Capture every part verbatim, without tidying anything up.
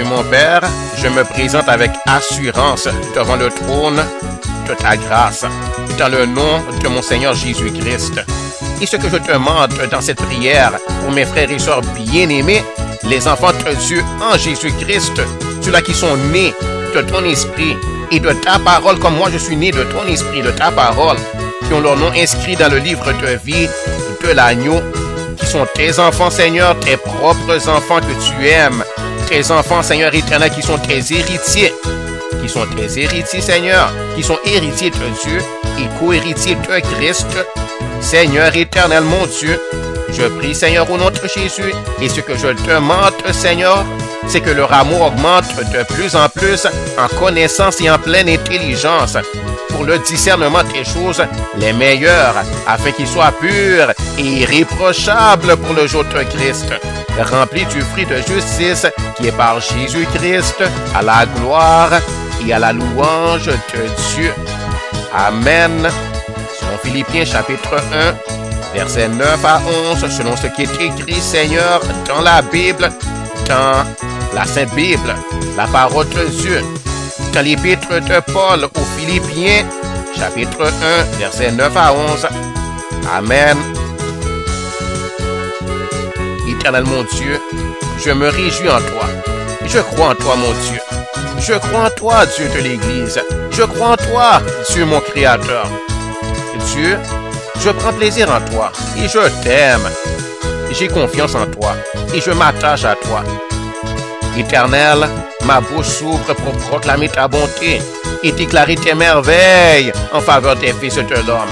mon Père, je me présente avec assurance devant le trône de ta grâce, dans le nom de mon Seigneur Jésus-Christ. Et ce que je te demande dans cette prière pour mes frères et sœurs bien-aimés, les enfants de Dieu en Jésus-Christ, ceux-là qui sont nés de ton esprit et de ta parole, comme moi je suis né de ton esprit, de ta parole, qui ont leur nom inscrit dans le livre de vie de l'agneau, qui sont tes enfants, Seigneur, tes propres enfants que tu aimes, tes enfants, Seigneur éternel, qui sont tes héritiers, qui sont tes héritiers, Seigneur, qui sont héritiers de Dieu et co-héritiers de Christ. Seigneur éternel, mon Dieu, je prie, Seigneur, au nom de Jésus, et ce que je demande, Seigneur, c'est que leur amour augmente de plus en plus en connaissance et en pleine intelligence pour le discernement des choses les meilleures, afin qu'ils soient purs et irréprochables pour le jour de Christ, remplis du fruit de justice qui est par Jésus-Christ, à la gloire et à la louange de Dieu. Amen. Selon Philippiens chapitre un, versets neuf à onze, selon ce qui est écrit, Seigneur, dans la Bible, dans la Sainte Bible, la parole de Dieu, dans l'épître de Paul aux Philippiens, chapitre un, versets neuf à onze. Amen. Éternel mon Dieu, je me réjouis en toi. Je crois en toi, mon Dieu. Je crois en toi, Dieu de l'Église. Je crois en toi, Dieu mon Créateur. Dieu, je prends plaisir en toi et je t'aime. J'ai confiance en toi et je m'attache à toi. Éternel, ma bouche s'ouvre pour proclamer ta bonté et déclarer tes merveilles en faveur des fils de l'homme.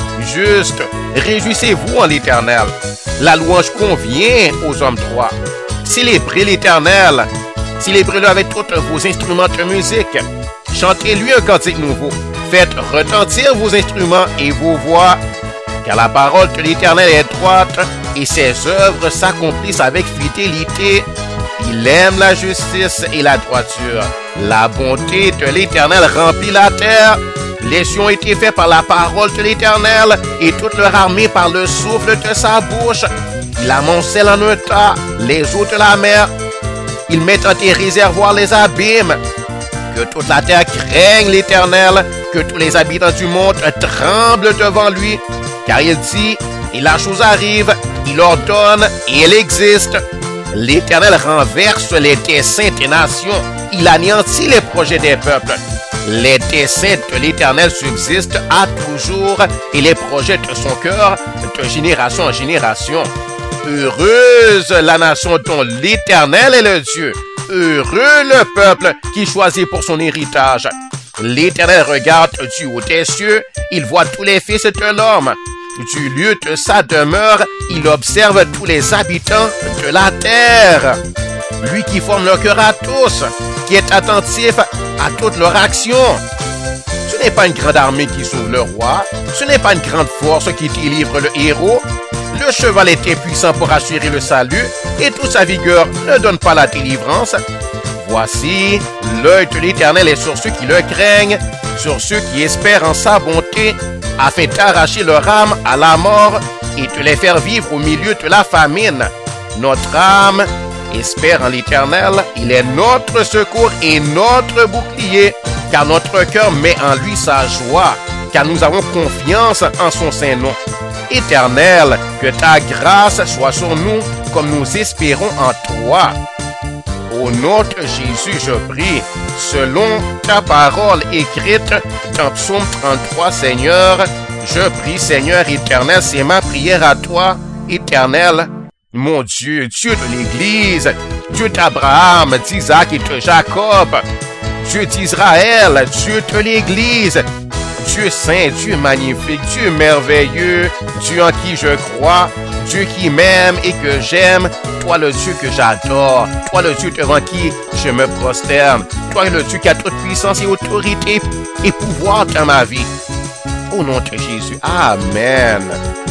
Juste, réjouissez-vous en l'Éternel. La louange convient aux hommes droits. Célébrez l'Éternel. Célébrez-le avec tous vos instruments de musique. Chantez-lui un cantique nouveau. Faites retentir vos instruments et vos voix, car la parole de l'Éternel est droite et ses œuvres s'accomplissent avec fidélité. Il aime la justice et la droiture. La bonté de l'Éternel remplit la terre. Les cieux ont été faits par la parole de l'Éternel et toute leur armée par le souffle de sa bouche. Il amoncelle en un tas les eaux de la mer. Il met dans des réservoirs les abîmes. Que toute la terre craigne l'Éternel, que tous les habitants du monde tremblent devant lui. Car il dit, et la chose arrive, il ordonne, et elle existe. L'Éternel renverse les desseins des nations. Il anéantit les projets des peuples. Les desseins de l'Éternel subsistent à toujours, et les projets de son cœur de génération en génération. Heureuse la nation dont l'Éternel est le Dieu. Heureux le peuple qui choisit pour son héritage. L'Éternel regarde du haut des cieux, il voit tous les fils de l'homme. Du lieu de sa demeure, il observe tous les habitants de la terre. Lui qui forme le cœur à tous, qui est attentif à toutes leurs actions. Ce n'est pas une grande armée qui sauve le roi, ce n'est pas une grande force qui délivre le héros. Le cheval était puissant pour assurer le salut, et toute sa vigueur ne donne pas la délivrance. Voici, l'œil de l'Éternel est sur ceux qui le craignent, sur ceux qui espèrent en sa bonté, afin d'arracher leur âme à la mort et de les faire vivre au milieu de la famine. Notre âme espère en l'Éternel, il est notre secours et notre bouclier, car notre cœur met en lui sa joie, car nous avons confiance en son saint nom. Éternel, que ta grâce soit sur nous comme nous espérons en toi. Au nom de Jésus, je prie, selon ta parole écrite dans Psaume trente-trois, Seigneur, je prie, Seigneur éternel, c'est ma prière à toi, éternel, mon Dieu, Dieu de l'Église, Dieu d'Abraham, d'Isaac et de Jacob, Dieu d'Israël, Dieu de l'Église, Dieu saint, Dieu magnifique, Dieu merveilleux, Dieu en qui je crois, Dieu qui m'aime et que j'aime, toi le Dieu que j'adore, toi le Dieu devant qui je me prosterne, toi le Dieu qui a toute puissance et autorité et pouvoir dans ma vie. Au nom de Jésus, Amen.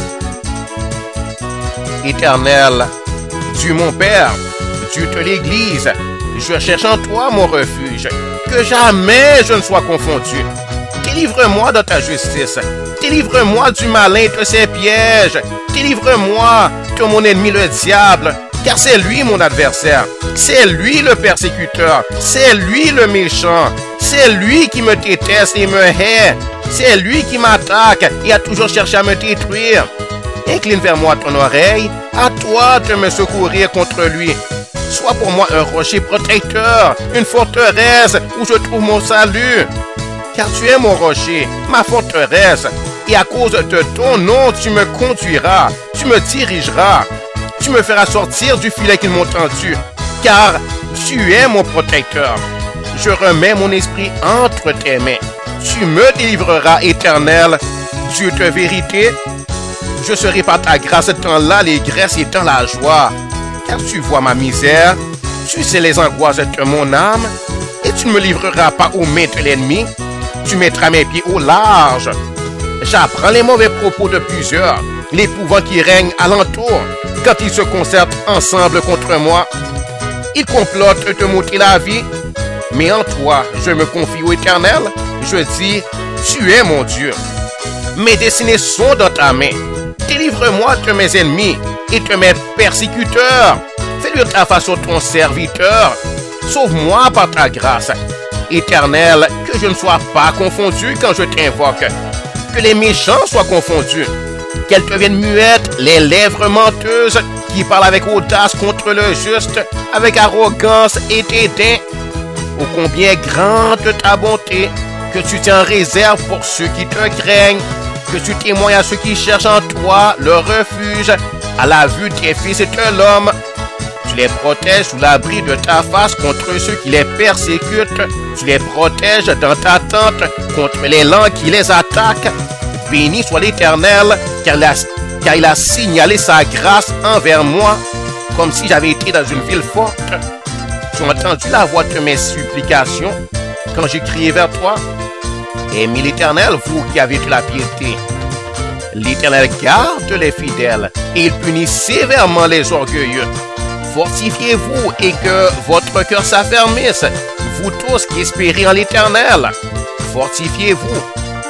Éternel, Dieu mon Père, Dieu de l'Église, je cherche en toi mon refuge, que jamais je ne sois confondu. Délivre-moi de ta justice. Délivre-moi du malin de ses pièges. Délivre-moi de mon ennemi le diable. car c'est lui mon adversaire, c'est lui le persécuteur, c'est lui le méchant, c'est lui qui me déteste et me hait, c'est lui qui m'attaque et a toujours cherché à me détruire. Incline vers moi ton oreille, à toi de me secourir contre lui. Sois pour moi un rocher protecteur, une forteresse où je trouve mon salut. Car tu es mon rocher, ma forteresse, et à cause de ton nom, tu me conduiras, tu me dirigeras, tu me feras sortir du filet qu'ils m'ont tendu, car tu es mon protecteur. Je remets mon esprit entre tes mains. Tu me délivreras, Éternel, Dieu de vérité. Je serai par ta grâce dans l'allégresse et dans la joie, car tu vois ma misère, tu sais les angoisses de mon âme, et tu ne me livreras pas aux mains de l'ennemi. Tu mettras mes pieds au large. J'apprends les mauvais propos de plusieurs, l'épouvant qui règne alentour, quand ils se concertent ensemble contre moi. Ils complotent de m'ôter la vie, mais en toi, je me confie au Éternel. Je dis, tu es mon Dieu. Mes destinées sont dans ta main. Délivre-moi de mes ennemis et de mes persécuteurs. Fais-lui ta face au ton serviteur. Sauve-moi par ta grâce. Éternel, que je ne sois pas confondu quand je t'invoque. Que les méchants soient confondus. Qu'elles deviennent muettes, les lèvres menteuses qui parlent avec audace contre le juste, avec arrogance et dédain. Ô combien grande ta bonté, que tu tiens en réserve pour ceux qui te craignent, que tu témoignes à ceux qui cherchent en toi le refuge, à la vue des fils de l'homme. Tu les protèges sous l'abri de ta face contre ceux qui les persécutent. Tu les protèges dans ta tente contre les langues qui les attaquent. Béni soit l'Éternel, car il a, car il a signalé sa grâce envers moi, comme si j'avais été dans une ville forte. Tu as entendu la voix de mes supplications quand j'ai crié vers toi. Aimez l'Éternel, vous qui avez de la piété. L'Éternel garde les fidèles et il punit sévèrement les orgueilleux. Fortifiez-vous et que votre cœur s'affermisse, vous tous qui espérez en l'Éternel. Fortifiez-vous.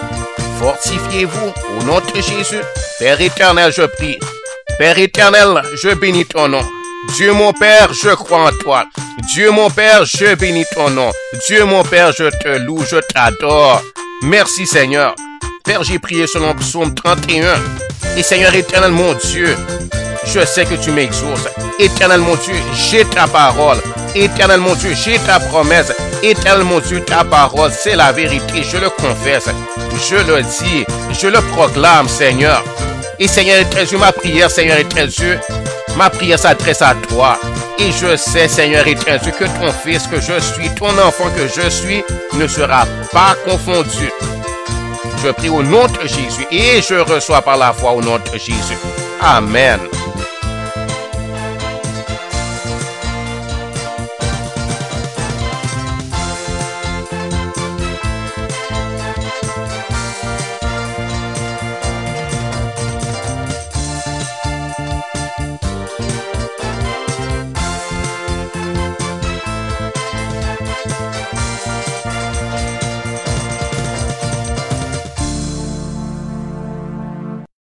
Fortifiez-vous au nom de Jésus. Père éternel, je prie. Père éternel, je bénis ton nom. Dieu mon Père, je crois en toi. Dieu mon Père, je bénis ton nom. Dieu mon Père, je te loue, je t'adore. Merci Seigneur. Père, j'ai prié selon Psaume trente et un. Et Seigneur éternel, mon Dieu, je sais que tu m'exauces. Éternel mon Dieu, j'ai ta parole. Éternel mon Dieu, j'ai ta promesse. Éternel mon Dieu, ta parole, c'est la vérité. Je le confesse, je le dis, je le proclame, Seigneur. Et Seigneur éternel Dieu, ma prière, Seigneur éternel Dieu, ma prière s'adresse à toi. Et je sais, Seigneur éternel Dieu, que ton fils que je suis, ton enfant que je suis, ne sera pas confondu. Je prie au nom de Jésus et je reçois par la foi au nom de Jésus. Amen.